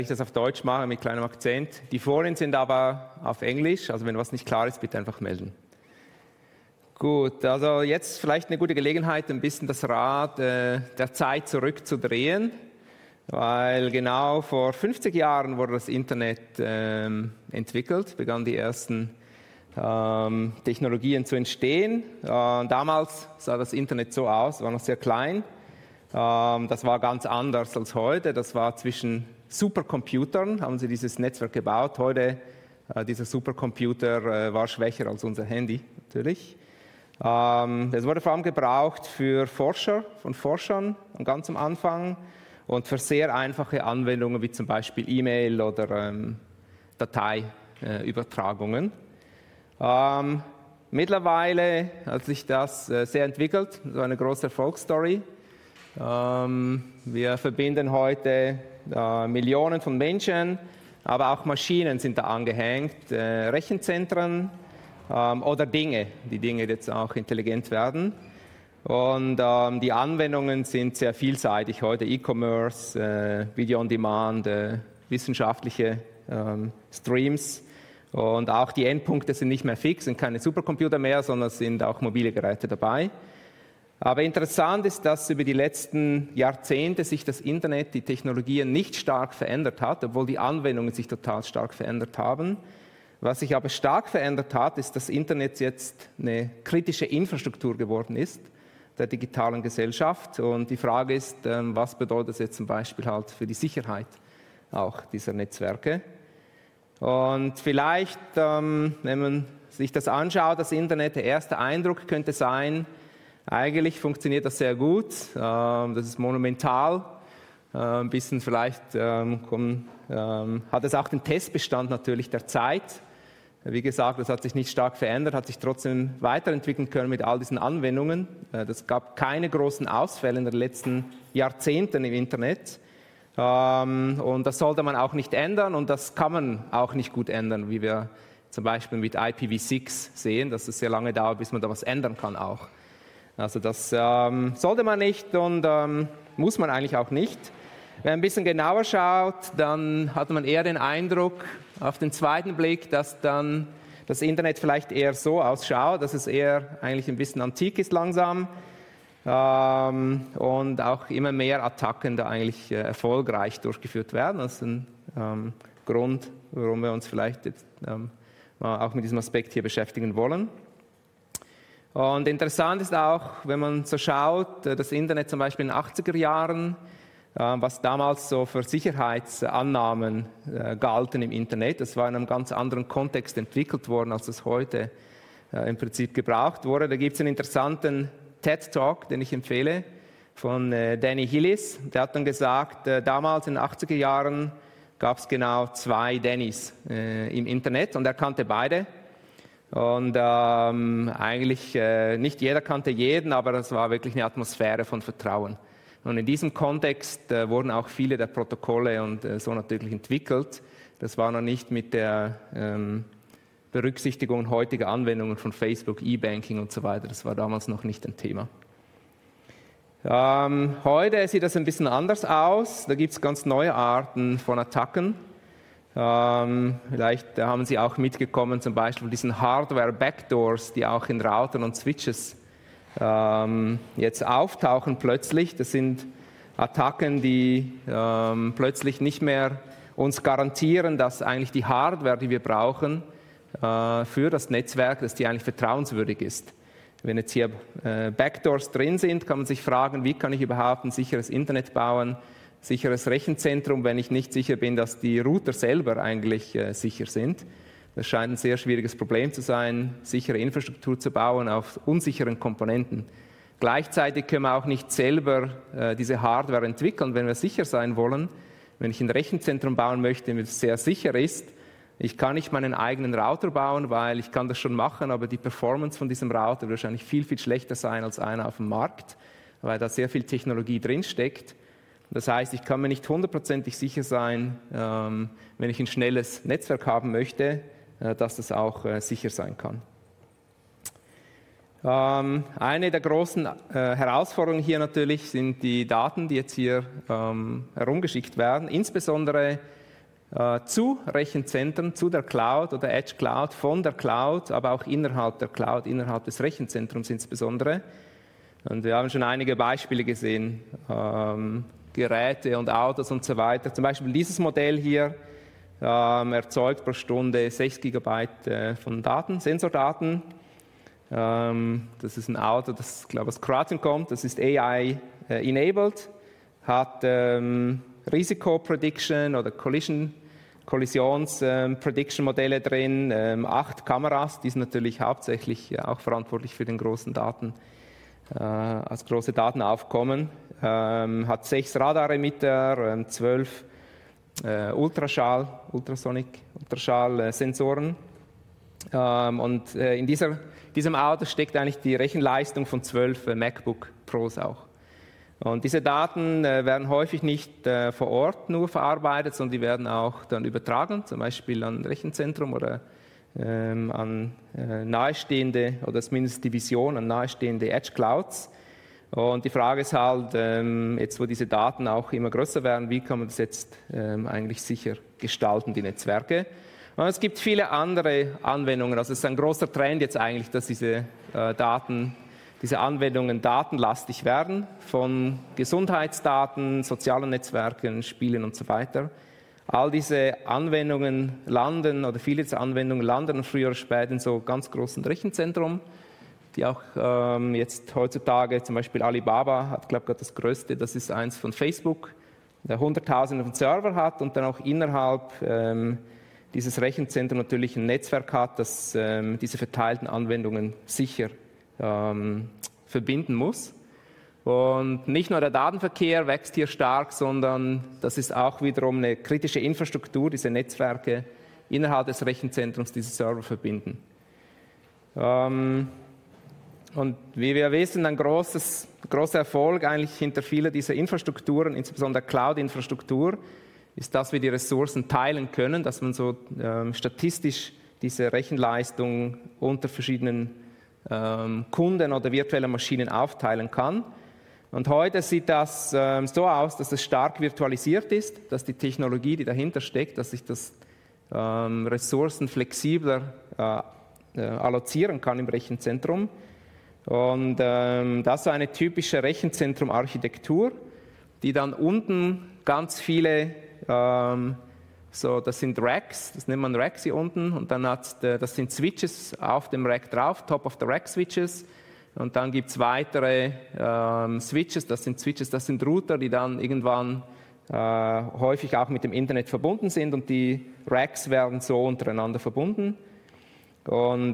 Ich das auf Deutsch mache mit kleinem Akzent. Die Folien sind aber auf Englisch, also wenn was nicht klar ist, bitte einfach melden. Gut, also jetzt vielleicht eine gute Gelegenheit, ein bisschen das Rad der Zeit zurückzudrehen, weil genau vor 50 Jahren wurde das Internet entwickelt, begannen die ersten Technologien zu entstehen. Damals sah das Internet so aus, war noch sehr klein. Das war ganz anders als heute. Das war zwischen Supercomputern, haben sie dieses Netzwerk gebaut. Heute, dieser Supercomputer war schwächer als unser Handy, natürlich. Es wurde vor allem gebraucht für Forschern ganz am Anfang und für sehr einfache Anwendungen, wie zum Beispiel E-Mail oder Dateiübertragungen. Mittlerweile hat sich das sehr entwickelt, so eine große Erfolgsstory. Wir verbinden heute Millionen von Menschen, aber auch Maschinen sind da angehängt, Rechenzentren oder Dinge, die Dinge jetzt auch intelligent werden. Und die Anwendungen sind sehr vielseitig heute, E-Commerce, Video on Demand, wissenschaftliche Streams. Und auch die Endpunkte sind nicht mehr fix, sind keine Supercomputer mehr, sondern sind auch mobile Geräte dabei. Aber interessant ist, dass über die letzten Jahrzehnte sich das Internet, die Technologien nicht stark verändert hat, obwohl die Anwendungen sich total stark verändert haben. Was sich aber stark verändert hat, ist, dass das Internet jetzt eine kritische Infrastruktur geworden ist der digitalen Gesellschaft. Und die Frage ist, was bedeutet das jetzt zum Beispiel halt für die Sicherheit auch dieser Netzwerke? Und vielleicht, wenn man sich das anschaut, das Internet, der erste Eindruck könnte sein, eigentlich funktioniert das sehr gut, das ist monumental, ein bisschen vielleicht hat es auch den Testbestand natürlich der Zeit. Wie gesagt, das hat sich nicht stark verändert, hat sich trotzdem weiterentwickeln können mit all diesen Anwendungen. Es gab keine großen Ausfälle in den letzten Jahrzehnten im Internet. Und das sollte man auch nicht ändern und das kann man auch nicht gut ändern, wie wir zum Beispiel mit IPv6 sehen, dass es sehr lange dauert, bis man da was ändern kann auch. Also das sollte man nicht und muss man eigentlich auch nicht. Wenn man ein bisschen genauer schaut, dann hat man eher den Eindruck auf den zweiten Blick, dass dann das Internet vielleicht eher so ausschaut, dass es eher eigentlich ein bisschen antik ist langsam und auch immer mehr Attacken da eigentlich erfolgreich durchgeführt werden. Das ist ein Grund, warum wir uns vielleicht jetzt mal auch mit diesem Aspekt hier beschäftigen wollen. Und interessant ist auch, wenn man so schaut, das Internet zum Beispiel in den 80er Jahren, was damals so für Sicherheitsannahmen galten im Internet, das war in einem ganz anderen Kontext entwickelt worden, als es heute im Prinzip gebraucht wurde. Da gibt es einen interessanten TED-Talk, den ich empfehle, von Danny Hillis. Der hat dann gesagt, damals in den 80er Jahren gab es genau 2 Dannys im Internet und er kannte beide. Und eigentlich nicht jeder kannte jeden, aber das war wirklich eine Atmosphäre von Vertrauen. Und in diesem Kontext wurden auch viele der Protokolle und so natürlich entwickelt. Das war noch nicht mit der Berücksichtigung heutiger Anwendungen von Facebook, E-Banking und so weiter. Das war damals noch nicht ein Thema. Heute sieht das ein bisschen anders aus. Da gibt es ganz neue Arten von Attacken. Vielleicht haben Sie auch mitgekommen, zum Beispiel diesen Hardware-Backdoors, die auch in Routern und Switches jetzt auftauchen plötzlich. Das sind Attacken, die plötzlich nicht mehr uns garantieren, dass eigentlich die Hardware, die wir brauchen für das Netzwerk, dass die eigentlich vertrauenswürdig ist. Wenn jetzt hier Backdoors drin sind, kann man sich fragen, wie kann ich überhaupt ein sicheres Internet bauen, sicheres Rechenzentrum, wenn ich nicht sicher bin, dass die Router selber eigentlich sicher sind. Das scheint ein sehr schwieriges Problem zu sein, sichere Infrastruktur zu bauen auf unsicheren Komponenten. Gleichzeitig können wir auch nicht selber diese Hardware entwickeln, wenn wir sicher sein wollen. Wenn ich ein Rechenzentrum bauen möchte, das sehr sicher ist, ich kann nicht meinen eigenen Router bauen, weil ich kann das schon machen, aber die Performance von diesem Router wird wahrscheinlich viel, viel schlechter sein als einer auf dem Markt, weil da sehr viel Technologie drinsteckt. Das heißt, ich kann mir nicht hundertprozentig sicher sein, wenn ich ein schnelles Netzwerk haben möchte, dass das auch sicher sein kann. Eine der großen Herausforderungen hier natürlich sind die Daten, die jetzt hier herumgeschickt werden. Insbesondere zu Rechenzentren, zu der Cloud oder Edge Cloud, von der Cloud, aber auch innerhalb der Cloud, innerhalb des Rechenzentrums insbesondere. Und wir haben schon einige Beispiele gesehen, Geräte und Autos und so weiter. Zum Beispiel dieses Modell hier erzeugt pro Stunde 6 GB von Daten, Sensordaten. Das ist ein Auto, das, glaube ich, aus Kroatien kommt. Das ist AI-enabled, hat Risiko-Prediction oder Kollisions-Prediction-Modelle drin, 8 Kameras, die sind natürlich hauptsächlich auch verantwortlich für den großen Daten, als große Datenaufkommen, hat 6 Radaremitter, 12 Ultraschall-Sensoren. Und in diesem Auto steckt eigentlich die Rechenleistung von 12 MacBook Pros auch. Und diese Daten werden häufig nicht vor Ort nur verarbeitet, sondern die werden auch dann übertragen, zum Beispiel an ein Rechenzentrum oder an nahestehende, oder zumindest die Vision an nahestehende Edge Clouds. Und die Frage ist halt, jetzt wo diese Daten auch immer größer werden, wie kann man das jetzt eigentlich sicher gestalten, die Netzwerke? Und es gibt viele andere Anwendungen, also es ist ein großer Trend jetzt eigentlich, dass diese Anwendungen datenlastig werden, von Gesundheitsdaten, sozialen Netzwerken, Spielen und so weiter. All diese Anwendungen landen, oder viele dieser Anwendungen landen früher oder später in so ganz großen Rechenzentren, die auch jetzt heutzutage, zum Beispiel Alibaba hat, glaube ich, gerade das größte, das ist eins von Facebook, der Hunderttausende von Server hat und dann auch innerhalb dieses Rechenzentrum natürlich ein Netzwerk hat, das diese verteilten Anwendungen sicher verbinden muss. Und nicht nur der Datenverkehr wächst hier stark, sondern das ist auch wiederum eine kritische Infrastruktur, diese Netzwerke innerhalb des Rechenzentrums, diese Server verbinden. Und wie wir wissen, ein großer Erfolg eigentlich hinter vielen dieser Infrastrukturen, insbesondere der Cloud-Infrastruktur, ist, dass wir die Ressourcen teilen können, dass man so statistisch diese Rechenleistung unter verschiedenen Kunden oder virtuelle Maschinen aufteilen kann. Und heute sieht das so aus, dass es stark virtualisiert ist, dass die Technologie, die dahinter steckt, dass sich das Ressourcen flexibler allozieren kann im Rechenzentrum. Und das ist eine typische Rechenzentrum-Architektur, die dann unten ganz viele das sind Racks, das nennt man Racks hier unten, und dann das sind Switches auf dem Rack drauf, Top-of-the-Rack-Switches, und dann gibt es weitere Switches, das sind Router, die dann irgendwann häufig auch mit dem Internet verbunden sind, und die Racks werden so untereinander verbunden. Und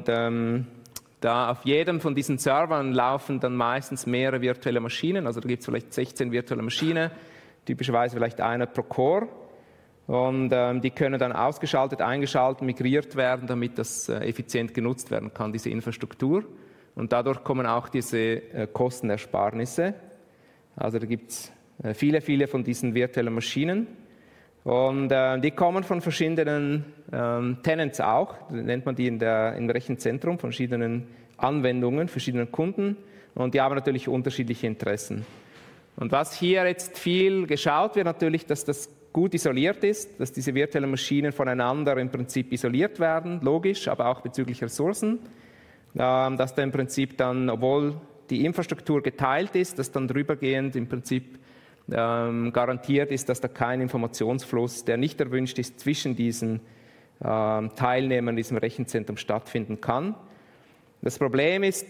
da auf jedem von diesen Servern laufen dann meistens mehrere virtuelle Maschinen, also da gibt es vielleicht 16 virtuelle Maschinen, typischerweise vielleicht einer pro Core. Und die können dann ausgeschaltet, eingeschaltet, migriert werden, damit das effizient genutzt werden kann, diese Infrastruktur. Und dadurch kommen auch diese Kostenersparnisse. Also da gibt es viele von diesen virtuellen Maschinen. Und die kommen von verschiedenen Tenants auch, nennt man die im Rechenzentrum, von verschiedenen Anwendungen, verschiedenen Kunden. Und die haben natürlich unterschiedliche Interessen. Und was hier jetzt viel geschaut wird, natürlich, dass das gut isoliert ist, dass diese virtuellen Maschinen voneinander im Prinzip isoliert werden, logisch, aber auch bezüglich Ressourcen, dass da im Prinzip dann, obwohl die Infrastruktur geteilt ist, dass dann drübergehend im Prinzip garantiert ist, dass da kein Informationsfluss, der nicht erwünscht ist, zwischen diesen Teilnehmern in diesem Rechenzentrum stattfinden kann. Das Problem ist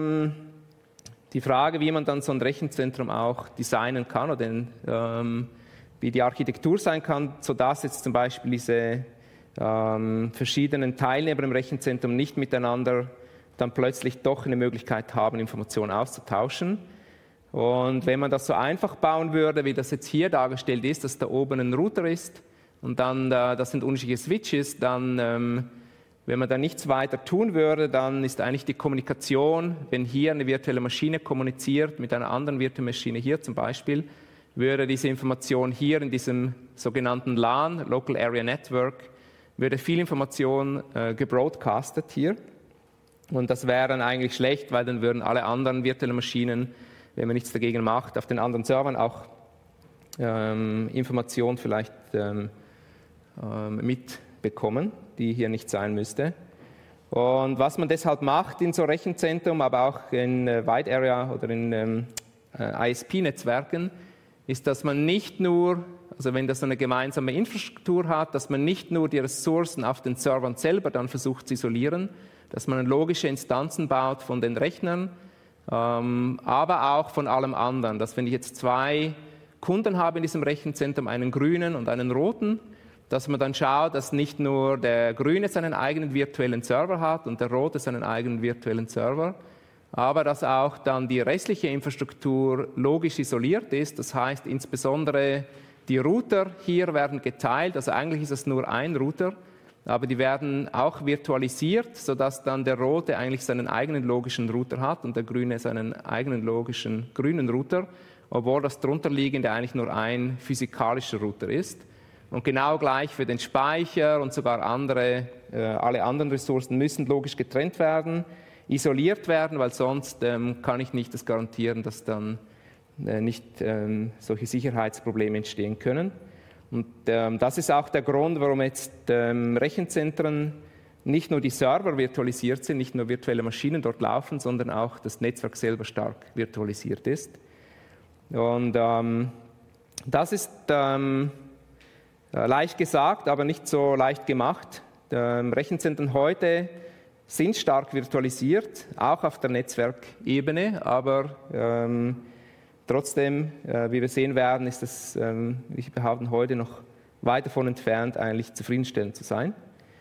die Frage, wie man dann so ein Rechenzentrum auch designen kann oder wie die Architektur sein kann, sodass jetzt zum Beispiel diese verschiedenen Teilnehmer im Rechenzentrum nicht miteinander dann plötzlich doch eine Möglichkeit haben, Informationen auszutauschen. Und wenn man das so einfach bauen würde, wie das jetzt hier dargestellt ist, dass da oben ein Router ist und dann das sind unterschiedliche Switches, dann, wenn man da nichts weiter tun würde, dann ist eigentlich die Kommunikation, wenn hier eine virtuelle Maschine kommuniziert mit einer anderen virtuellen Maschine hier zum Beispiel, würde diese Information hier in diesem sogenannten LAN, Local Area Network, würde viel Information gebroadcastet hier. Und das wäre dann eigentlich schlecht, weil dann würden alle anderen virtuellen Maschinen, wenn man nichts dagegen macht, auf den anderen Servern auch Informationen vielleicht mitbekommen, die hier nicht sein müsste. Und was man deshalb macht in so Rechenzentrum, aber auch in Wide Area oder in ISP-Netzwerken, ist, dass man nicht nur, also wenn das so eine gemeinsame Infrastruktur hat, dass man nicht nur die Ressourcen auf den Servern selber dann versucht zu isolieren, dass man logische Instanzen baut von den Rechnern, aber auch von allem anderen. Dass wenn ich jetzt 2 Kunden habe in diesem Rechenzentrum, einen grünen und einen roten, dass man dann schaut, dass nicht nur der Grüne seinen eigenen virtuellen Server hat und der Rote seinen eigenen virtuellen Server, aber dass auch dann die restliche Infrastruktur logisch isoliert ist. Das heißt insbesondere die Router hier werden geteilt, also eigentlich ist es nur ein Router, aber die werden auch virtualisiert, sodass dann der Rote eigentlich seinen eigenen logischen Router hat und der Grüne seinen eigenen logischen grünen Router, obwohl das drunterliegende eigentlich nur ein physikalischer Router ist. Und genau gleich für den Speicher und sogar alle anderen Ressourcen müssen logisch getrennt werden, isoliert werden, weil sonst kann ich nicht das garantieren, dass dann nicht solche Sicherheitsprobleme entstehen können. Und das ist auch der Grund, warum jetzt Rechenzentren nicht nur die Server virtualisiert sind, nicht nur virtuelle Maschinen dort laufen, sondern auch das Netzwerk selber stark virtualisiert ist. Und das ist leicht gesagt, aber nicht so leicht gemacht. Rechenzentren heute sind stark virtualisiert, auch auf der Netzwerkebene, aber trotzdem, wie wir sehen werden, ist das, wie ich behaupte, heute noch weit davon entfernt, eigentlich zufriedenstellend zu sein.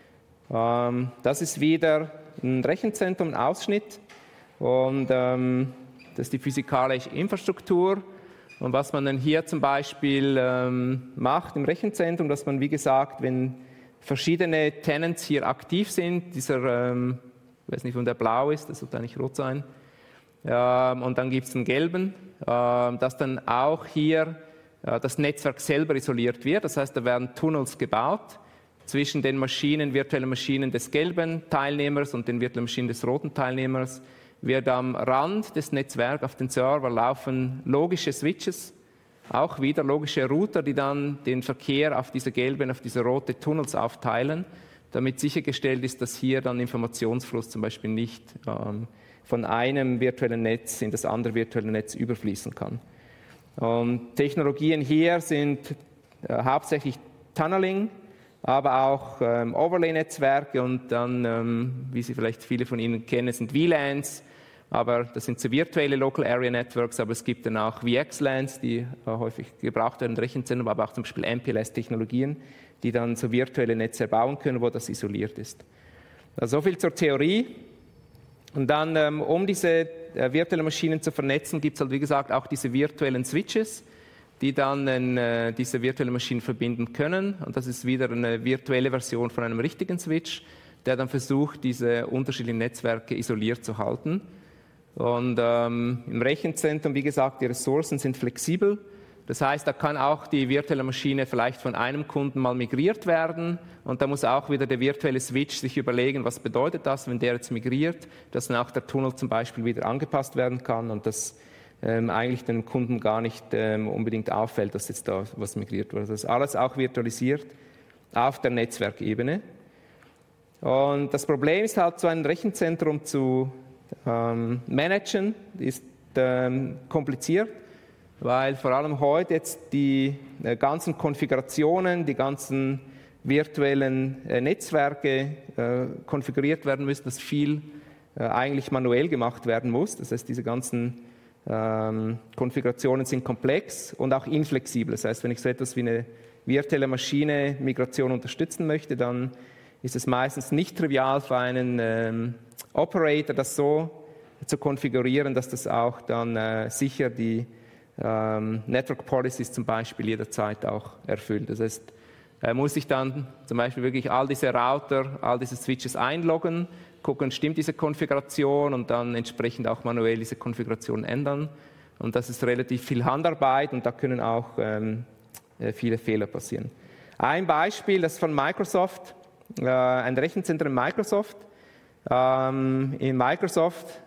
Das ist wieder ein Rechenzentrum, ein Ausschnitt, und das ist die physikalische Infrastruktur. Und was man dann hier zum Beispiel macht im Rechenzentrum, dass man, wie gesagt, wenn verschiedene Tenants hier aktiv sind, dieser, ich weiß nicht, wo der blau ist, das sollte eigentlich rot sein, und dann gibt es einen gelben, dass dann auch hier das Netzwerk selber isoliert wird. Das heißt, da werden Tunnels gebaut zwischen den Maschinen, virtuellen Maschinen des gelben Teilnehmers und den virtuellen Maschinen des roten Teilnehmers. Wird am Rand des Netzwerks auf den Server laufen logische Switches, auch wieder logische Router, die dann den Verkehr auf diese gelben, auf diese roten Tunnels aufteilen, damit sichergestellt ist, dass hier dann Informationsfluss zum Beispiel nicht von einem virtuellen Netz in das andere virtuelle Netz überfließen kann. Und Technologien hier sind hauptsächlich Tunneling, aber auch Overlay-Netzwerke und dann, wie Sie vielleicht viele von Ihnen kennen, sind VLANs, aber das sind so virtuelle Local Area Networks, aber es gibt dann auch VXLANs, die häufig gebraucht werden in Rechenzentren, aber auch zum Beispiel MPLS-Technologien, die dann so virtuelle Netze bauen können, wo das isoliert ist. Also so viel zur Theorie. Und dann, um diese virtuellen Maschinen zu vernetzen, gibt es halt, wie gesagt, auch diese virtuellen Switches, die dann diese virtuelle Maschine verbinden können. Und das ist wieder eine virtuelle Version von einem richtigen Switch, der dann versucht, diese unterschiedlichen Netzwerke isoliert zu halten. Und im Rechenzentrum, wie gesagt, die Ressourcen sind flexibel. Das heißt, da kann auch die virtuelle Maschine vielleicht von einem Kunden mal migriert werden. Und da muss auch wieder der virtuelle Switch sich überlegen, was bedeutet das, wenn der jetzt migriert, dass dann auch der Tunnel zum Beispiel wieder angepasst werden kann und das eigentlich dem Kunden gar nicht unbedingt auffällt, dass jetzt da was migriert wurde. Das ist alles auch virtualisiert auf der Netzwerkebene. Und das Problem ist halt, so ein Rechenzentrum zu managen, ist kompliziert, weil vor allem heute jetzt die ganzen Konfigurationen, die ganzen virtuellen Netzwerke konfiguriert werden müssen, dass viel eigentlich manuell gemacht werden muss. Das heißt, diese ganzen Konfigurationen sind komplex und auch inflexibel. Das heißt, wenn ich so etwas wie eine virtuelle Maschine Migration unterstützen möchte, dann ist es meistens nicht trivial für einen Operator, das so zu konfigurieren, dass das auch dann sicher die Network Policies zum Beispiel jederzeit auch erfüllt. Das heißt, muss ich dann zum Beispiel wirklich all diese Router, all diese Switches einloggen, gucken, stimmt diese Konfiguration und dann entsprechend auch manuell diese Konfiguration ändern. Und das ist relativ viel Handarbeit und da können auch viele Fehler passieren. Ein Beispiel, das ist von Microsoft, ein Rechenzentrum in Microsoft. In Microsoft,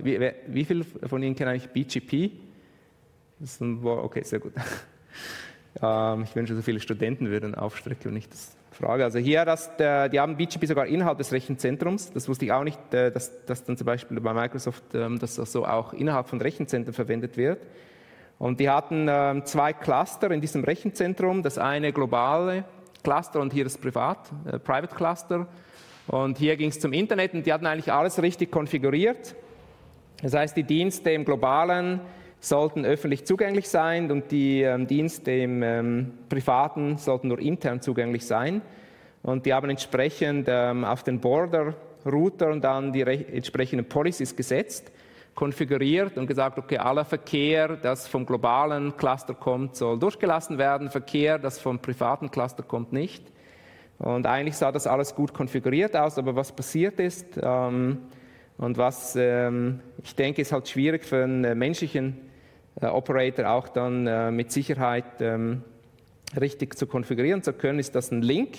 wie viele von Ihnen kennen eigentlich BGP? Das ist ein Wort, okay, sehr gut. Ich wünsche, so viele Studenten würden aufstrecken, wenn ich das frage. Also hier, die haben BGP sogar innerhalb des Rechenzentrums. Das wusste ich auch nicht, dass dann zum Beispiel bei Microsoft, dass das so auch innerhalb von Rechenzentren verwendet wird. Und die hatten 2 Cluster in diesem Rechenzentrum. Das eine globale Cluster und hier das Private Cluster. Und hier ging es zum Internet und die hatten eigentlich alles richtig konfiguriert. Das heißt, die Dienste im Globalen sollten öffentlich zugänglich sein und die Dienste im Privaten sollten nur intern zugänglich sein. Und die haben entsprechend auf den Border-Router und dann die entsprechenden Policies gesetzt, konfiguriert und gesagt, okay, aller Verkehr, das vom globalen Cluster kommt, soll durchgelassen werden, Verkehr, das vom privaten Cluster kommt, nicht. Und eigentlich sah das alles gut konfiguriert aus, aber was passiert ist und was ich denke, ist halt schwierig für einen menschlichen Operator auch dann mit Sicherheit richtig zu konfigurieren zu können, ist das ein Link.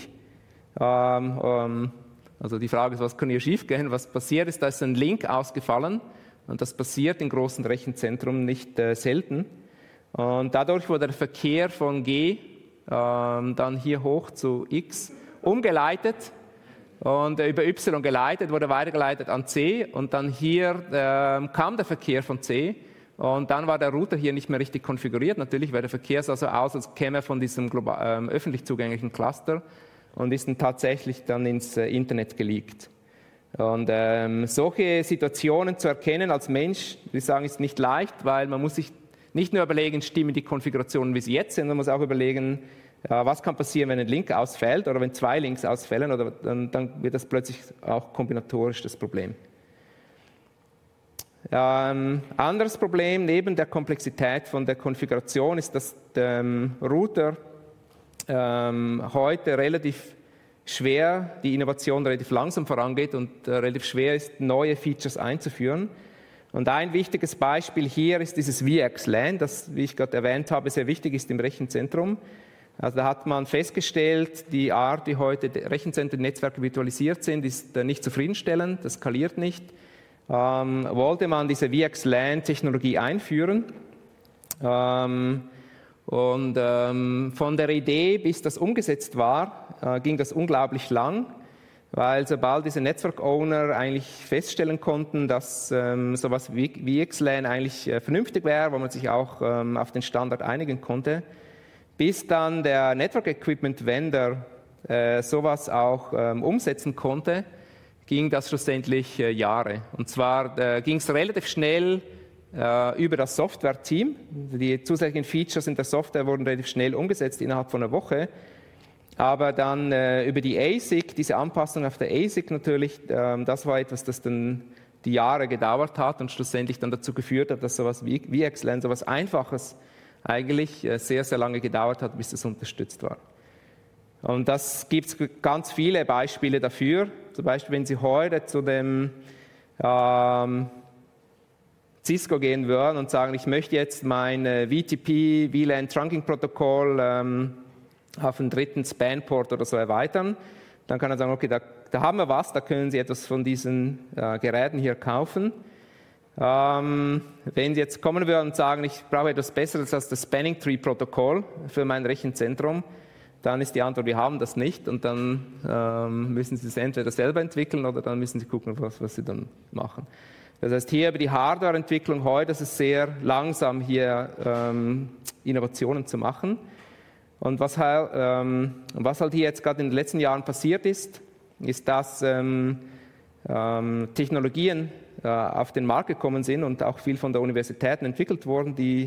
Also die Frage ist, was kann hier schiefgehen? Was passiert ist, da ist ein Link ausgefallen und das passiert in großen Rechenzentren nicht selten. Und dadurch wurde der Verkehr von G dann hier hoch zu X umgeleitet und über Y geleitet, wurde weitergeleitet an C und dann hier kam der Verkehr von C und dann war der Router hier nicht mehr richtig konfiguriert. Natürlich, weil der Verkehr sah so aus, als käme er von diesem öffentlich zugänglichen Cluster und ist dann tatsächlich dann ins Internet geleakt. Und solche Situationen zu erkennen als Mensch, würde ich sagen, ist nicht leicht, weil man muss sich nicht nur überlegen, stimmen die Konfigurationen, wie sie jetzt sind, man muss auch überlegen, was kann passieren, wenn ein Link ausfällt oder wenn 2 Links ausfällen, oder dann wird das plötzlich auch kombinatorisch das Problem. Anderes Problem neben der Komplexität von der Konfiguration ist, dass der Router heute relativ schwer, die Innovation relativ langsam vorangeht und relativ schwer ist, neue Features einzuführen. Und ein wichtiges Beispiel hier ist dieses VXLAN, das, wie ich gerade erwähnt habe, sehr wichtig ist im Rechenzentrum. Also da hat man festgestellt, die Art, wie heute Rechenzentren-Netzwerke virtualisiert sind, ist nicht zufriedenstellend, das skaliert nicht. Wollte man diese VXLAN-Technologie einführen. Von der Idee bis das umgesetzt war, ging das unglaublich lang, weil sobald diese Network-Owner eigentlich feststellen konnten, dass sowas wie VXLAN eigentlich vernünftig wäre, wo man sich auch auf den Standard einigen konnte, bis dann der Network Equipment Vendor sowas auch umsetzen konnte, ging das schlussendlich Jahre. Und zwar ging es relativ schnell über das Software-Team. Die zusätzlichen Features in der Software wurden relativ schnell umgesetzt, innerhalb von einer Woche. Aber dann über die ASIC, diese Anpassung auf der ASIC natürlich, das war etwas, das dann die Jahre gedauert hat und schlussendlich dann dazu geführt hat, dass sowas wie VXLAN, sowas Einfaches, eigentlich sehr, sehr lange gedauert hat, bis das unterstützt war. Und das gibt es ganz viele Beispiele dafür. Zum Beispiel, wenn Sie heute zu dem Cisco gehen würden und sagen, ich möchte jetzt mein VTP, VLAN Trunking Protokoll auf einen dritten Span-Port oder so erweitern, dann kann er sagen, okay, da haben wir was, da können Sie etwas von diesen Geräten hier kaufen. Wenn Sie jetzt kommen würden und sagen, ich brauche etwas Besseres als das Spanning Tree Protokoll für mein Rechenzentrum, dann ist die Antwort, wir haben das nicht und dann müssen Sie es entweder selber entwickeln oder dann müssen Sie gucken, was Sie dann machen. Das heißt, hier über die Hardwareentwicklung heute ist es sehr langsam, hier Innovationen zu machen. Und was halt hier jetzt gerade in den letzten Jahren passiert ist, dass Technologien auf den Markt gekommen sind und auch viel von der Universitäten entwickelt wurden, die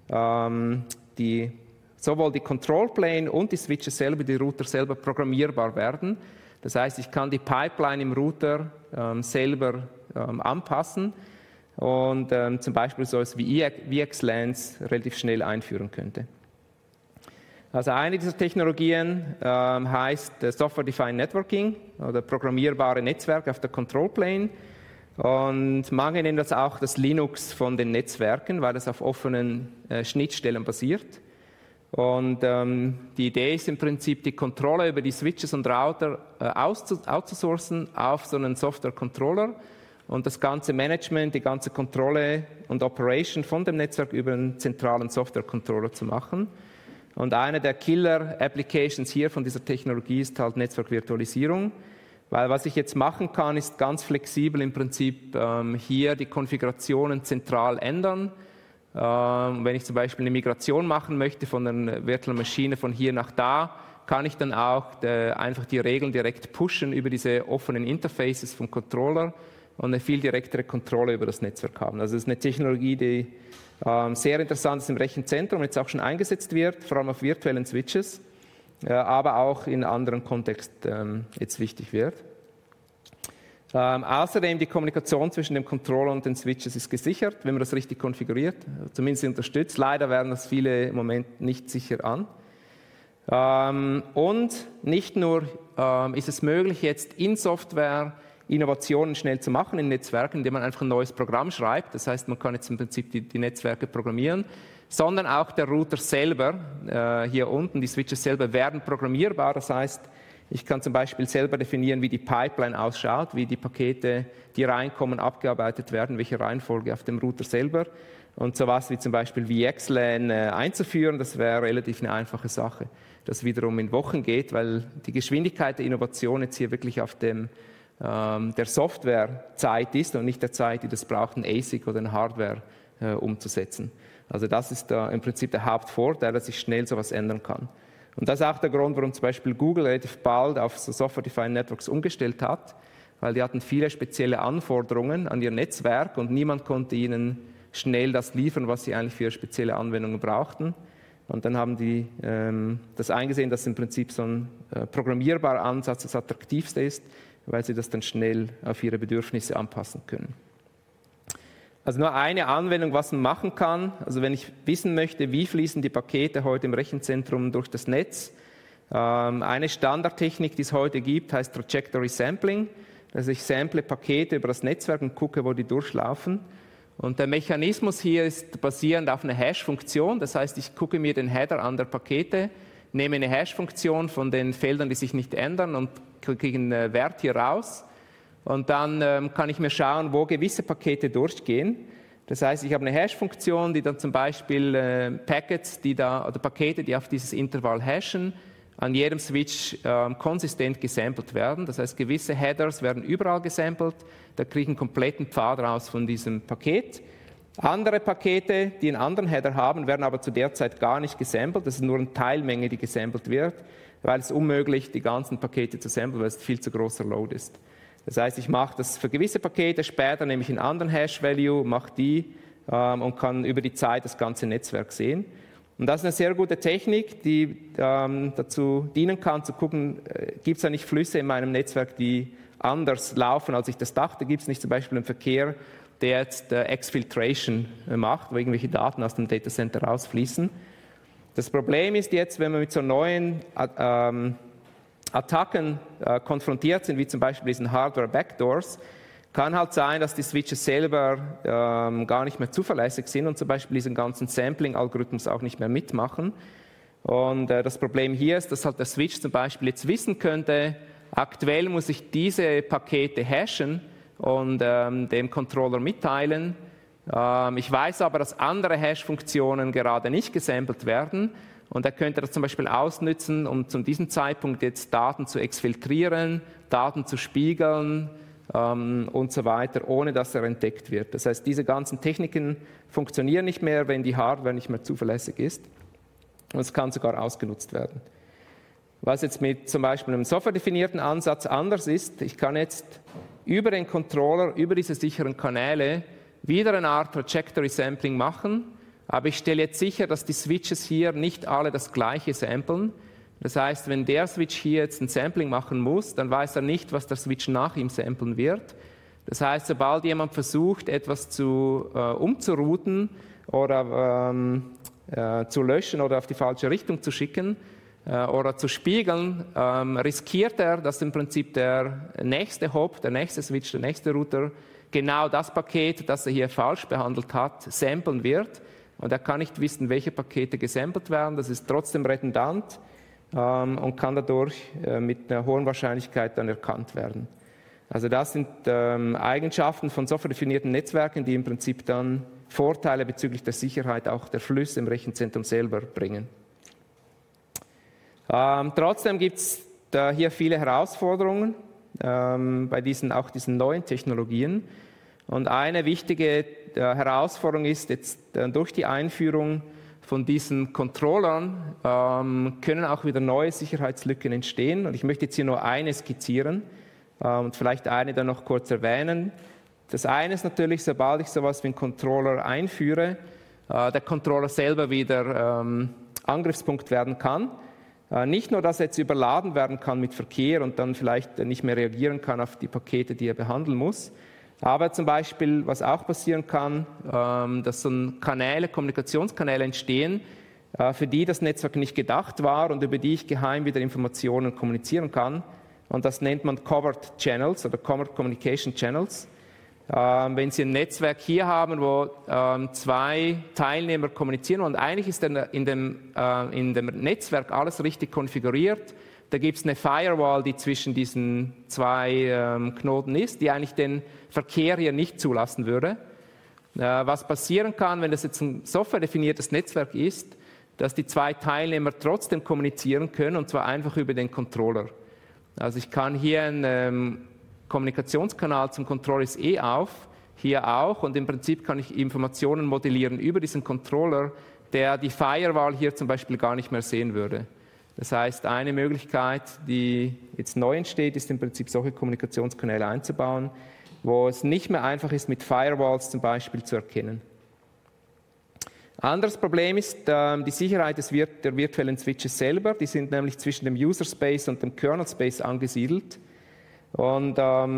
sowohl die Control Plane und die Switches selber, die Router selber programmierbar werden. Das heißt, ich kann die Pipeline im Router selber anpassen und zum Beispiel so etwas wie VXLANs relativ schnell einführen könnte. Also eine dieser Technologien heißt Software-Defined Networking oder programmierbare Netzwerke auf der Control Plane. Und manche nennen das auch das Linux von den Netzwerken, weil das auf offenen Schnittstellen basiert. Und die Idee ist im Prinzip, die Kontrolle über die Switches und Router outzusourcen auf so einen Software-Controller und das ganze Management, die ganze Kontrolle und Operation von dem Netzwerk über einen zentralen Software-Controller zu machen. Und eine der Killer-Applications hier von dieser Technologie ist halt Netzwerkvirtualisierung. Weil was ich jetzt machen kann, ist ganz flexibel im Prinzip hier die Konfigurationen zentral ändern. Wenn ich zum Beispiel eine Migration machen möchte von einer virtuellen Maschine von hier nach da, kann ich dann auch einfach die Regeln direkt pushen über diese offenen Interfaces vom Controller und eine viel direktere Kontrolle über das Netzwerk haben. Also das ist eine Technologie, die sehr interessant ist im Rechenzentrum, jetzt auch schon eingesetzt wird, vor allem auf virtuellen Switches, aber auch in anderen Kontexten jetzt wichtig wird. Außerdem die Kommunikation zwischen dem Controller und den Switches ist gesichert, wenn man das richtig konfiguriert, zumindest unterstützt. Leider werden das viele im Moment nicht sicher an. Und nicht nur ist es möglich, jetzt in Software Innovationen schnell zu machen in Netzwerken, indem man einfach ein neues Programm schreibt. Das heißt, man kann jetzt im Prinzip die Netzwerke programmieren, sondern auch der Router selber, hier unten, die Switches selber werden programmierbar. Das heißt, ich kann zum Beispiel selber definieren, wie die Pipeline ausschaut, wie die Pakete, die reinkommen, abgearbeitet werden, welche Reihenfolge auf dem Router selber. Und sowas wie zum Beispiel VXLAN einzuführen, das wäre relativ eine einfache Sache. Das wiederum in Wochen geht, weil die Geschwindigkeit der Innovation jetzt hier wirklich auf der Softwarezeit ist und nicht der Zeit, die das braucht, ein ASIC oder eine Hardware umzusetzen. Also das ist im Prinzip der Hauptvorteil, dass ich schnell sowas ändern kann. Und das ist auch der Grund, warum zum Beispiel Google relativ bald auf so Software-Defined Networks umgestellt hat, weil die hatten viele spezielle Anforderungen an ihr Netzwerk und niemand konnte ihnen schnell das liefern, was sie eigentlich für spezielle Anwendungen brauchten. Und dann haben die das eingesehen, dass im Prinzip so ein programmierbarer Ansatz das attraktivste ist, weil sie das dann schnell auf ihre Bedürfnisse anpassen können. Also nur eine Anwendung, was man machen kann. Also wenn ich wissen möchte, wie fließen die Pakete heute im Rechenzentrum durch das Netz. Eine Standardtechnik, die es heute gibt, heißt Trajectory Sampling. Also ich sample Pakete über das Netzwerk und gucke, wo die durchlaufen. Und der Mechanismus hier ist basierend auf einer Hash-Funktion. Das heißt, ich gucke mir den Header an der Pakete, nehme eine Hash-Funktion von den Feldern, die sich nicht ändern und kriege einen Wert hier raus. Und dann kann ich mir schauen, wo gewisse Pakete durchgehen. Das heißt, ich habe eine Hash-Funktion, die dann zum Beispiel Pakete, die auf dieses Intervall hashen, an jedem Switch konsistent gesampelt werden. Das heißt, gewisse Headers werden überall gesampelt. Da kriege ich einen kompletten Pfad raus von diesem Paket. Andere Pakete, die einen anderen Header haben, werden aber zu der Zeit gar nicht gesampelt. Das ist nur eine Teilmenge, die gesampelt wird, weil es unmöglich ist, die ganzen Pakete zu samplen, weil es viel zu großer Load ist. Das heißt, ich mache das für gewisse Pakete, später nehme ich einen anderen Hash-Value, mache die und kann über die Zeit das ganze Netzwerk sehen. Und das ist eine sehr gute Technik, die dazu dienen kann, zu gucken, gibt es eigentlich Flüsse in meinem Netzwerk, die anders laufen, als ich das dachte. Gibt es nicht zum Beispiel einen Verkehr, der jetzt Exfiltration macht, wo irgendwelche Daten aus dem Datacenter rausfließen. Das Problem ist jetzt, wenn wir mit so neuen Attacken konfrontiert sind, wie zum Beispiel diesen Hardware-Backdoors, kann halt sein, dass die Switches selber gar nicht mehr zuverlässig sind und zum Beispiel diesen ganzen Sampling-Algorithmus auch nicht mehr mitmachen. Und das Problem hier ist, dass halt der Switch zum Beispiel jetzt wissen könnte, aktuell muss ich diese Pakete hashen und dem Controller mitteilen. Ich weiß aber, dass andere Hash-Funktionen gerade nicht gesampelt werden. Und er könnte das zum Beispiel ausnutzen, um zu diesem Zeitpunkt jetzt Daten zu exfiltrieren, Daten zu spiegeln und so weiter, ohne dass er entdeckt wird. Das heißt, diese ganzen Techniken funktionieren nicht mehr, wenn die Hardware nicht mehr zuverlässig ist. Und es kann sogar ausgenutzt werden. Was jetzt mit zum Beispiel einem softwaredefinierten Ansatz anders ist, ich kann jetzt über den Controller, über diese sicheren Kanäle wieder eine Art Trajectory Sampling machen. Aber ich stelle jetzt sicher, dass die Switches hier nicht alle das gleiche samplen. Das heißt, wenn der Switch hier jetzt ein Sampling machen muss, dann weiß er nicht, was der Switch nach ihm samplen wird. Das heißt, sobald jemand versucht, etwas umzurouten oder zu löschen oder auf die falsche Richtung zu schicken oder zu spiegeln, riskiert er, dass im Prinzip der nächste Hop, der nächste Switch, der nächste Router genau das Paket, das er hier falsch behandelt hat, samplen wird. Und er kann nicht wissen, welche Pakete gesampelt werden. Das ist trotzdem redundant und kann dadurch mit einer hohen Wahrscheinlichkeit dann erkannt werden. Also das sind Eigenschaften von softwaredefinierten Netzwerken, die im Prinzip dann Vorteile bezüglich der Sicherheit auch der Flüsse im Rechenzentrum selber bringen. Trotzdem gibt es hier viele Herausforderungen bei diesen neuen Technologien. Und eine wichtige Herausforderung ist jetzt durch die Einführung von diesen Controllern können auch wieder neue Sicherheitslücken entstehen. Und ich möchte jetzt hier nur eine skizzieren und vielleicht eine dann noch kurz erwähnen. Das eine ist natürlich, sobald ich sowas wie einen Controller einführe, der Controller selber wieder Angriffspunkt werden kann. Nicht nur, dass er jetzt überladen werden kann mit Verkehr und dann vielleicht nicht mehr reagieren kann auf die Pakete, die er behandeln muss, aber zum Beispiel, was auch passieren kann, dass so Kommunikationskanäle entstehen, für die das Netzwerk nicht gedacht war und über die ich geheim wieder Informationen kommunizieren kann. Und das nennt man Covert Channels oder Covert Communication Channels. Wenn Sie ein Netzwerk hier haben, wo zwei Teilnehmer kommunizieren und eigentlich ist in dem Netzwerk alles richtig konfiguriert, da gibt es eine Firewall, die zwischen diesen zwei Knoten ist, die eigentlich den Verkehr hier nicht zulassen würde. Was passieren kann, wenn das jetzt ein softwaredefiniertes Netzwerk ist, dass die zwei Teilnehmer trotzdem kommunizieren können und zwar einfach über den Controller. Also ich kann hier einen Kommunikationskanal zum Controller ist auf, hier auch und im Prinzip kann ich Informationen modellieren über diesen Controller, der die Firewall hier zum Beispiel gar nicht mehr sehen würde. Das heißt, eine Möglichkeit, die jetzt neu entsteht, ist im Prinzip solche Kommunikationskanäle einzubauen, wo es nicht mehr einfach ist, mit Firewalls zum Beispiel zu erkennen. Anderes Problem ist die Sicherheit der virtuellen Switches selber. Die sind nämlich zwischen dem User Space und dem Kernel Space angesiedelt. Und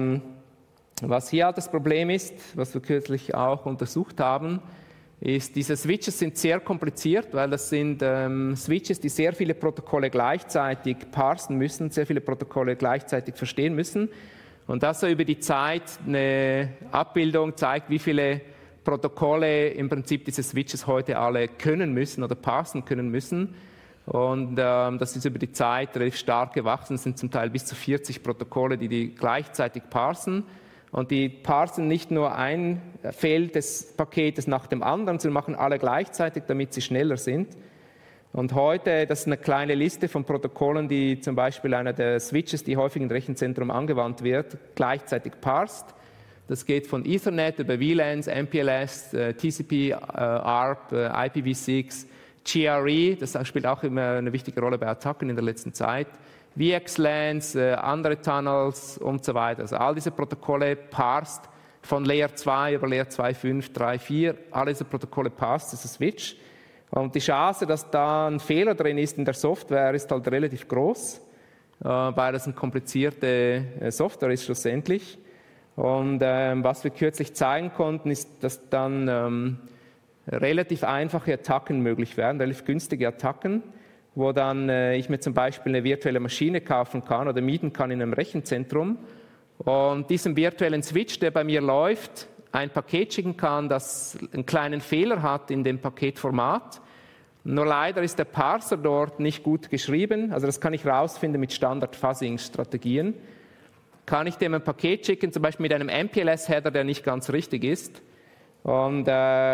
was hier halt das Problem ist, was wir kürzlich auch untersucht haben, ist, diese Switches sind sehr kompliziert, weil das sind Switches, die sehr viele Protokolle gleichzeitig parsen müssen, sehr viele Protokolle gleichzeitig verstehen müssen. Und das so über die Zeit eine Abbildung zeigt, wie viele Protokolle im Prinzip diese Switches heute alle können müssen oder parsen können müssen. Und das ist über die Zeit relativ stark gewachsen. Es sind zum Teil bis zu 40 Protokolle, die gleichzeitig parsen. Und die parsen nicht nur ein Feld des Paketes nach dem anderen, sondern machen alle gleichzeitig, damit sie schneller sind. Und heute, das ist eine kleine Liste von Protokollen, die zum Beispiel einer der Switches, die häufig im Rechenzentrum angewandt wird, gleichzeitig parst. Das geht von Ethernet über VLANs, MPLS, TCP, ARP, IPv6, GRE, das spielt auch immer eine wichtige Rolle bei Attacken in der letzten Zeit, VXLANs, andere Tunnels und so weiter. Also all diese Protokolle parst von Layer 2 über Layer 2, 5, 3, 4, alle diese Protokolle parst dieser Switch. Und die Chance, dass da ein Fehler drin ist in der Software, ist halt relativ groß, weil das eine komplizierte Software ist schlussendlich. Und was wir kürzlich zeigen konnten, ist, dass dann relativ einfache Attacken möglich werden, relativ günstige Attacken, wo dann ich mir zum Beispiel eine virtuelle Maschine kaufen kann oder mieten kann in einem Rechenzentrum und diesem virtuellen Switch, der bei mir läuft, ein Paket schicken kann, das einen kleinen Fehler hat in dem Paketformat. Nur leider ist der Parser dort nicht gut geschrieben, also das kann ich rausfinden mit Standard-Fuzzing-Strategien. Kann ich dem ein Paket schicken, zum Beispiel mit einem MPLS-Header, der nicht ganz richtig ist. Und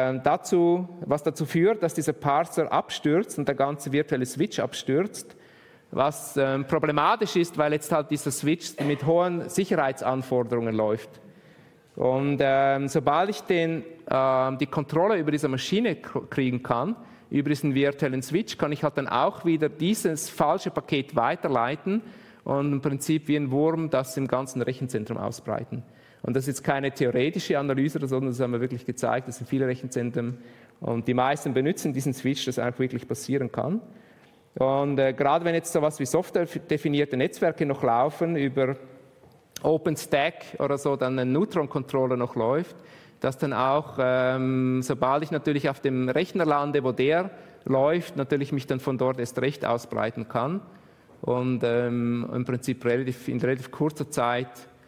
was dazu führt, dass dieser Parser abstürzt und der ganze virtuelle Switch abstürzt, was problematisch ist, weil jetzt halt dieser Switch mit hohen Sicherheitsanforderungen läuft. Und sobald ich die Kontrolle über diese Maschine kriegen kann, über diesen virtuellen Switch, kann ich halt dann auch wieder dieses falsche Paket weiterleiten und im Prinzip wie ein Wurm das im ganzen Rechenzentrum ausbreiten. Und das ist jetzt keine theoretische Analyse, sondern das haben wir wirklich gezeigt, das sind viele Rechenzentren und die meisten benutzen diesen Switch, dass auch wirklich passieren kann. Und gerade wenn jetzt sowas wie software-definierte Netzwerke noch laufen, über OpenStack oder so, dann ein Neutron-Controller noch läuft, dass dann auch, sobald ich natürlich auf dem Rechner lande, wo der läuft, natürlich mich dann von dort erst recht ausbreiten kann und im Prinzip in relativ kurzer Zeit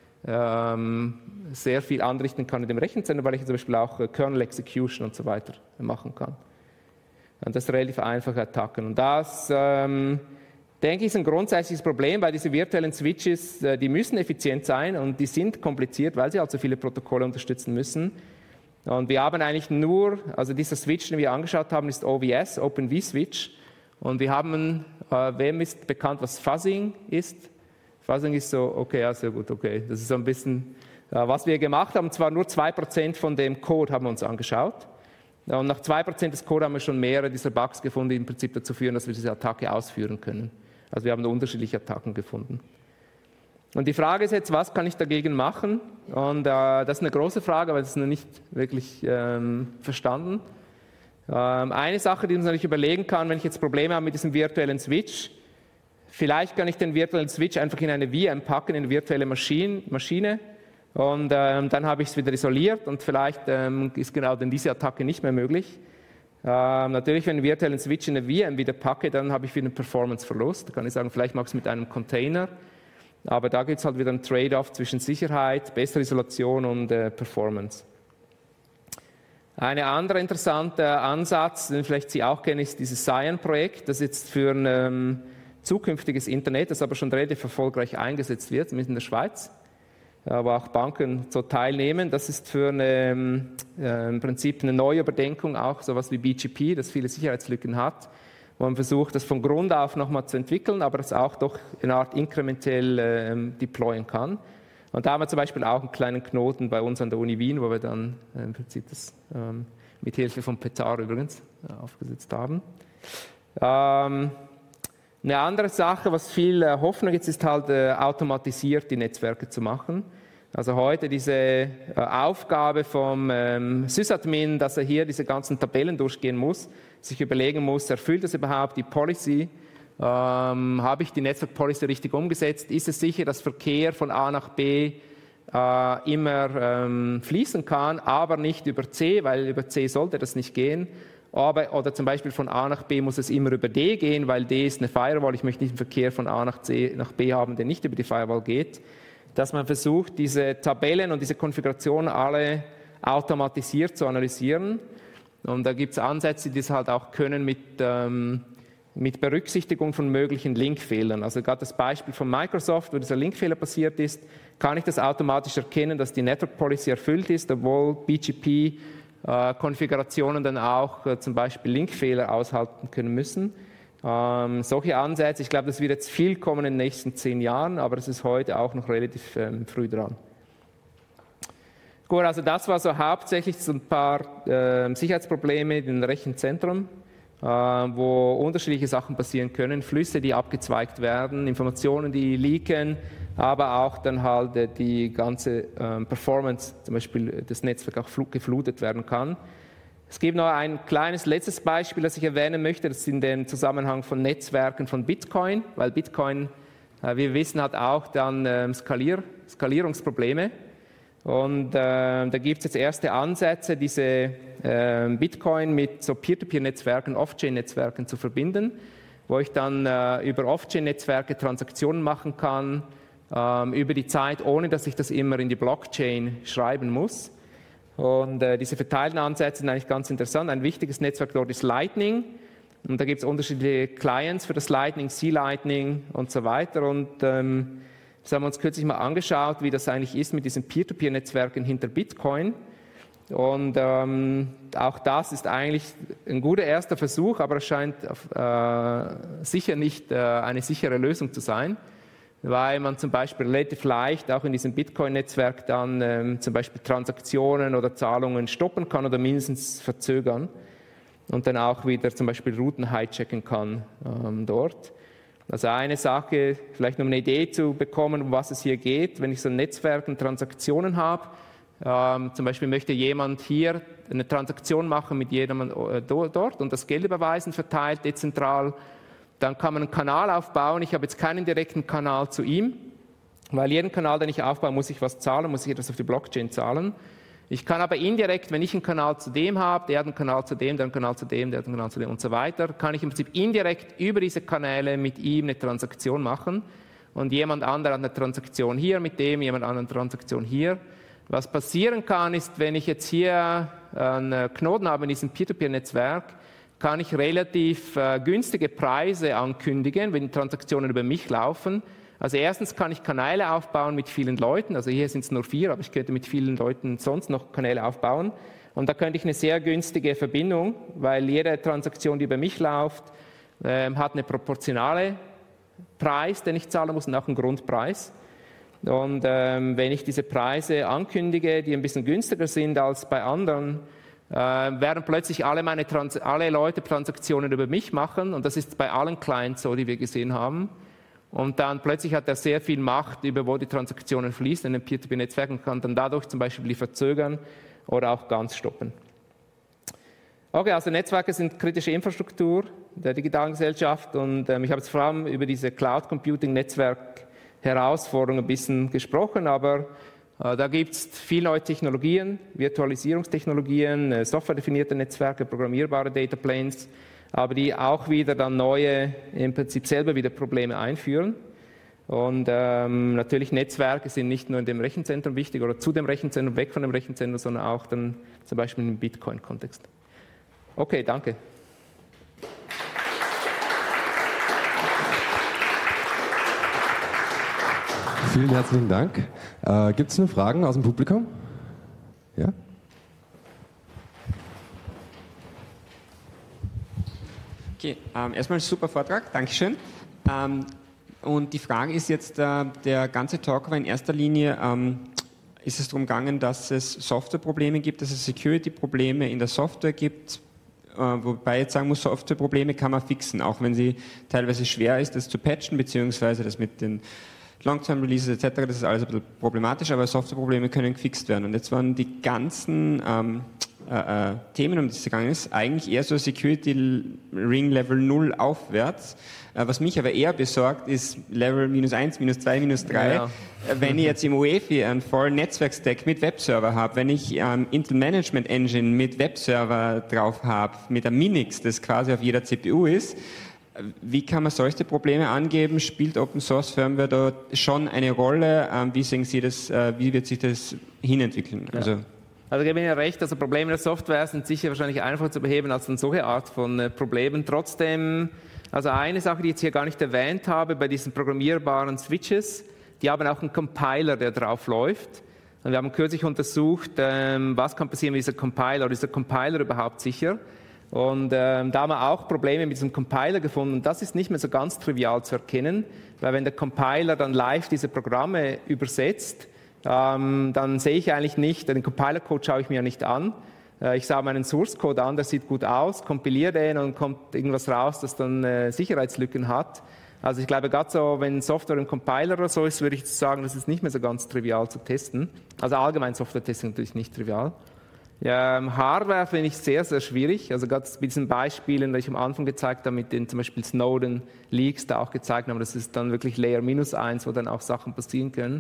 sehr viel anrichten kann in dem Rechenzentrum, weil ich zum Beispiel auch Kernel Execution und so weiter machen kann. Und das ist relativ einfache Attacken. Und das, denke ich, ist ein grundsätzliches Problem, weil diese virtuellen Switches, die müssen effizient sein und die sind kompliziert, weil sie halt so viele Protokolle unterstützen müssen. Und wir haben eigentlich nur, also dieser Switch, den wir angeschaut haben, ist OVS, Open vSwitch. Und wir haben, wem ist bekannt, was Fuzzing ist? Fuzzing ist so, okay, ja, sehr gut, okay. Das ist so ein bisschen, was wir gemacht haben, zwar nur 2% von dem Code haben wir uns angeschaut. Und nach 2% des Codes haben wir schon mehrere dieser Bugs gefunden, die im Prinzip dazu führen, dass wir diese Attacke ausführen können. Also wir haben unterschiedliche Attacken gefunden. Und die Frage ist jetzt, was kann ich dagegen machen? Und das ist eine große Frage, aber das ist noch nicht wirklich verstanden. Eine Sache, die man sich überlegen kann, wenn ich jetzt Probleme habe mit diesem virtuellen Switch, vielleicht kann ich den virtuellen Switch einfach in eine VM packen, in eine virtuelle Maschine, und dann habe ich es wieder isoliert und vielleicht ist genau dann diese Attacke nicht mehr möglich. Natürlich, wenn ich einen virtuellen Switch in eine VM wieder packe, dann habe ich wieder einen Performance-Verlust. Da kann ich sagen, vielleicht mache ich es mit einem Container, aber da gibt es halt wieder einen Trade-off zwischen Sicherheit, bessere Isolation und Performance. Ein anderer interessanter Ansatz, den vielleicht Sie auch kennen, ist dieses Cyan-Projekt, das jetzt für ein zukünftiges Internet, das aber schon relativ erfolgreich eingesetzt wird, zumindest in der Schweiz, aber auch Banken so teilnehmen. Das ist für im Prinzip eine neue Überdenkung, auch sowas wie BGP, das viele Sicherheitslücken hat, wo man versucht, das von Grund auf nochmal zu entwickeln, aber das auch doch in einer Art inkrementell deployen kann. Und da haben wir zum Beispiel auch einen kleinen Knoten bei uns an der Uni Wien, wo wir dann im Prinzip das mit Hilfe von Petar übrigens aufgesetzt haben. Eine andere Sache, was viel Hoffnung jetzt ist, halt automatisiert die Netzwerke zu machen. Also heute diese Aufgabe vom Sysadmin, dass er hier diese ganzen Tabellen durchgehen muss, sich überlegen muss, erfüllt das überhaupt die Policy? Habe ich die Netzwerk-Policy richtig umgesetzt? Ist es sicher, dass Verkehr von A nach B immer fließen kann, aber nicht über C, weil über C sollte das nicht gehen? Oder zum Beispiel von A nach B muss es immer über D gehen, weil D ist eine Firewall. Ich möchte nicht einen Verkehr von A nach C nach B haben, der nicht über die Firewall geht. Dass man versucht, diese Tabellen und diese Konfigurationen alle automatisiert zu analysieren. Und da gibt es Ansätze, die es halt auch können mit Berücksichtigung von möglichen Linkfehlern. Also gerade das Beispiel von Microsoft, wo dieser Linkfehler passiert ist, kann ich das automatisch erkennen, dass die Network Policy erfüllt ist, obwohl BGP Konfigurationen dann auch zum Beispiel Linkfehler aushalten können müssen. Solche Ansätze, ich glaube, das wird jetzt viel kommen in den nächsten 10 Jahren, aber es ist heute auch noch relativ früh dran. Gut, also das war so hauptsächlich so ein paar Sicherheitsprobleme in den Rechenzentren, wo unterschiedliche Sachen passieren können, Flüsse, die abgezweigt werden, Informationen, die leaken, aber auch dann halt die ganze Performance, zum Beispiel das Netzwerk auch geflutet werden kann. Es gibt noch ein kleines letztes Beispiel, das ich erwähnen möchte, das ist in dem Zusammenhang von Netzwerken von Bitcoin, weil Bitcoin, wie wir wissen, hat auch dann Skalierungsprobleme. Und da gibt es jetzt erste Ansätze, diese Bitcoin mit so Peer-to-Peer-Netzwerken, Off-Chain-Netzwerken zu verbinden, wo ich dann über Off-Chain-Netzwerke Transaktionen machen kann, über die Zeit, ohne dass ich das immer in die Blockchain schreiben muss. Und diese verteilten Ansätze sind eigentlich ganz interessant. Ein wichtiges Netzwerk dort ist Lightning. Und da gibt es unterschiedliche Clients für das Lightning, C-Lightning und so weiter. Und das haben wir uns kürzlich mal angeschaut, wie das eigentlich ist mit diesen Peer-to-Peer-Netzwerken hinter Bitcoin. Und auch das ist eigentlich ein guter erster Versuch, aber es scheint sicher nicht eine sichere Lösung zu sein, weil man zum Beispiel relativ leicht auch in diesem Bitcoin-Netzwerk dann zum Beispiel Transaktionen oder Zahlungen stoppen kann oder mindestens verzögern und dann auch wieder zum Beispiel Routen hijacken kann dort. Also eine Sache, vielleicht um eine Idee zu bekommen, um was es hier geht, wenn ich so ein Netzwerk und Transaktionen habe, zum Beispiel möchte jemand hier eine Transaktion machen mit jemandem dort und das Geld überweisen, verteilt, dezentral, dann kann man einen Kanal aufbauen. Ich habe jetzt keinen direkten Kanal zu ihm, weil jeden Kanal, den ich aufbaue, muss ich was zahlen, muss ich etwas auf die Blockchain zahlen. Ich kann aber indirekt, wenn ich einen Kanal zu dem habe, der hat einen Kanal zu dem, der hat einen Kanal zu dem, der hat einen Kanal zu dem und so weiter, kann ich im Prinzip indirekt über diese Kanäle mit ihm eine Transaktion machen. Und jemand anderer hat eine Transaktion hier mit dem, jemand andere eine Transaktion hier. Was passieren kann, ist, wenn ich jetzt hier einen Knoten habe in diesem Peer-to-Peer-Netzwerk, kann ich relativ günstige Preise ankündigen, wenn die Transaktionen über mich laufen. Also erstens kann ich Kanäle aufbauen mit vielen Leuten, also hier sind es nur 4, aber ich könnte mit vielen Leuten sonst noch Kanäle aufbauen. Und da könnte ich eine sehr günstige Verbindung, weil jede Transaktion, die über mich läuft, hat eine proportionale Preis, den ich zahlen muss, und auch einen Grundpreis. Und wenn ich diese Preise ankündige, die ein bisschen günstiger sind als bei anderen, werden plötzlich alle Leute Transaktionen über mich machen. Und das ist bei allen Clients so, die wir gesehen haben. Und dann plötzlich hat er sehr viel Macht über, wo die Transaktionen fließen in den Peer-to-Peer-Netzwerken und kann dann dadurch zum Beispiel verzögern oder auch ganz stoppen. Okay, also Netzwerke sind kritische Infrastruktur der digitalen Gesellschaft und ich habe jetzt vor allem über diese Cloud-Computing-Netzwerk-Herausforderungen ein bisschen gesprochen, aber da gibt es viele neue Technologien, Virtualisierungstechnologien, softwaredefinierte Netzwerke, programmierbare Dataplanes, aber die auch wieder dann neue, im Prinzip selber wieder Probleme einführen. Und natürlich Netzwerke sind nicht nur in dem Rechenzentrum wichtig oder zu dem Rechenzentrum, weg von dem Rechenzentrum, sondern auch dann zum Beispiel im Bitcoin-Kontext. Okay, danke. Vielen herzlichen Dank. Gibt es noch Fragen aus dem Publikum? Ja? Okay, erstmal ein super Vortrag, Dankeschön. Und die Frage ist jetzt, der ganze Talk war in erster Linie, ist es darum gegangen, dass es Softwareprobleme gibt, dass es Security-Probleme in der Software gibt, wobei ich jetzt sagen muss, Softwareprobleme kann man fixen, auch wenn sie teilweise schwer ist, das zu patchen, beziehungsweise das mit den Long-Term-Releases etc., das ist alles ein bisschen problematisch, aber Softwareprobleme können gefixt werden. Und jetzt waren die ganzen Themen, um die es gegangen ist, eigentlich eher so Security Ring Level 0 aufwärts. Was mich aber eher besorgt, ist Level -1, -2, -3. Ja. Wenn ich jetzt im UEFI einen vollen Netzwerkstack mit Webserver habe, wenn ich Intel Management Engine mit Webserver drauf habe, mit einem Minix, das quasi auf jeder CPU ist, wie kann man solche Probleme angeben? Spielt Open Source Firmware da schon eine Rolle? Wie sehen Sie das? Wie wird sich das hinentwickeln? Ja. Also ich gebe Ihnen recht, also Probleme der Software sind sicher wahrscheinlich einfacher zu beheben als dann solche Art von Problemen. Trotzdem, also eine Sache, die ich jetzt hier gar nicht erwähnt habe, bei diesen programmierbaren Switches, die haben auch einen Compiler, der drauf läuft. Und wir haben kürzlich untersucht, was kann passieren mit dieser Compiler, oder ist der Compiler überhaupt sicher? Und da haben wir auch Probleme mit diesem Compiler gefunden. Und das ist nicht mehr so ganz trivial zu erkennen, weil wenn der Compiler dann live diese Programme übersetzt, dann sehe ich eigentlich nicht, den Compiler-Code schaue ich mir ja nicht an. Ich schaue meinen Source-Code an, der sieht gut aus, kompiliere den und kommt irgendwas raus, das dann Sicherheitslücken hat. Also ich glaube, gerade so, wenn Software im Compiler oder so ist, würde ich sagen, das ist nicht mehr so ganz trivial zu testen. Also allgemein Software-Testing natürlich nicht trivial. Ja, Hardware finde ich sehr, sehr schwierig. Also gerade mit diesen Beispielen, die ich am Anfang gezeigt habe, mit den zum Beispiel Snowden-Leaks, da auch gezeigt haben, das ist dann wirklich Layer -1, wo dann auch Sachen passieren können.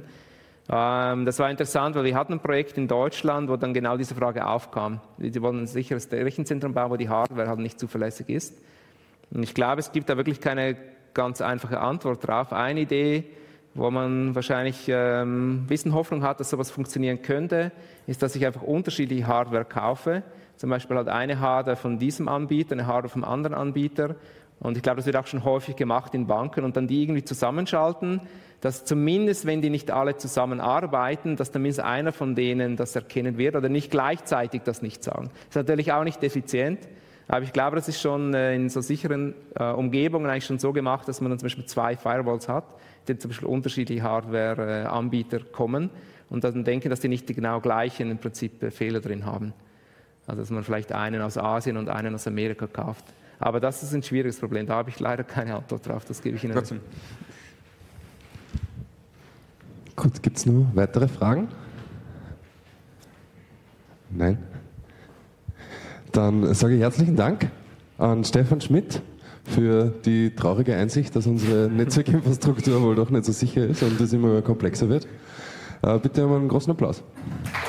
Das war interessant, weil wir hatten ein Projekt in Deutschland, wo dann genau diese Frage aufkam. Die wollen ein sicheres Rechenzentrum bauen, wo die Hardware halt nicht zuverlässig ist. Und ich glaube, es gibt da wirklich keine ganz einfache Antwort drauf. Eine Idee, wo man wahrscheinlich ein bisschen Hoffnung hat, dass sowas funktionieren könnte, ist, dass ich einfach unterschiedliche Hardware kaufe. Zum Beispiel halt eine Hardware von diesem Anbieter, eine Hardware vom anderen Anbieter. Und ich glaube, das wird auch schon häufig gemacht in Banken und dann die irgendwie zusammenschalten, dass zumindest, wenn die nicht alle zusammenarbeiten, dass zumindest einer von denen das erkennen wird oder nicht gleichzeitig das nicht sagen. Das ist natürlich auch nicht effizient, aber ich glaube, das ist schon in so sicheren Umgebungen eigentlich schon so gemacht, dass man dann zum Beispiel 2 Firewalls hat, die zum Beispiel unterschiedliche Hardware-Anbieter kommen und dann denken, dass die nicht die genau gleichen im Prinzip Fehler drin haben. Also dass man vielleicht einen aus Asien und einen aus Amerika kauft. Aber das ist ein schwieriges Problem, da habe ich leider keine Antwort drauf, das gebe ich Ihnen. Trotzdem. Gut, gibt es noch weitere Fragen? Nein? Dann sage ich herzlichen Dank an Stefan Schmidt für die traurige Einsicht, dass unsere Netzwerkinfrastruktur wohl doch nicht so sicher ist und es immer komplexer wird. Bitte um einen großen Applaus.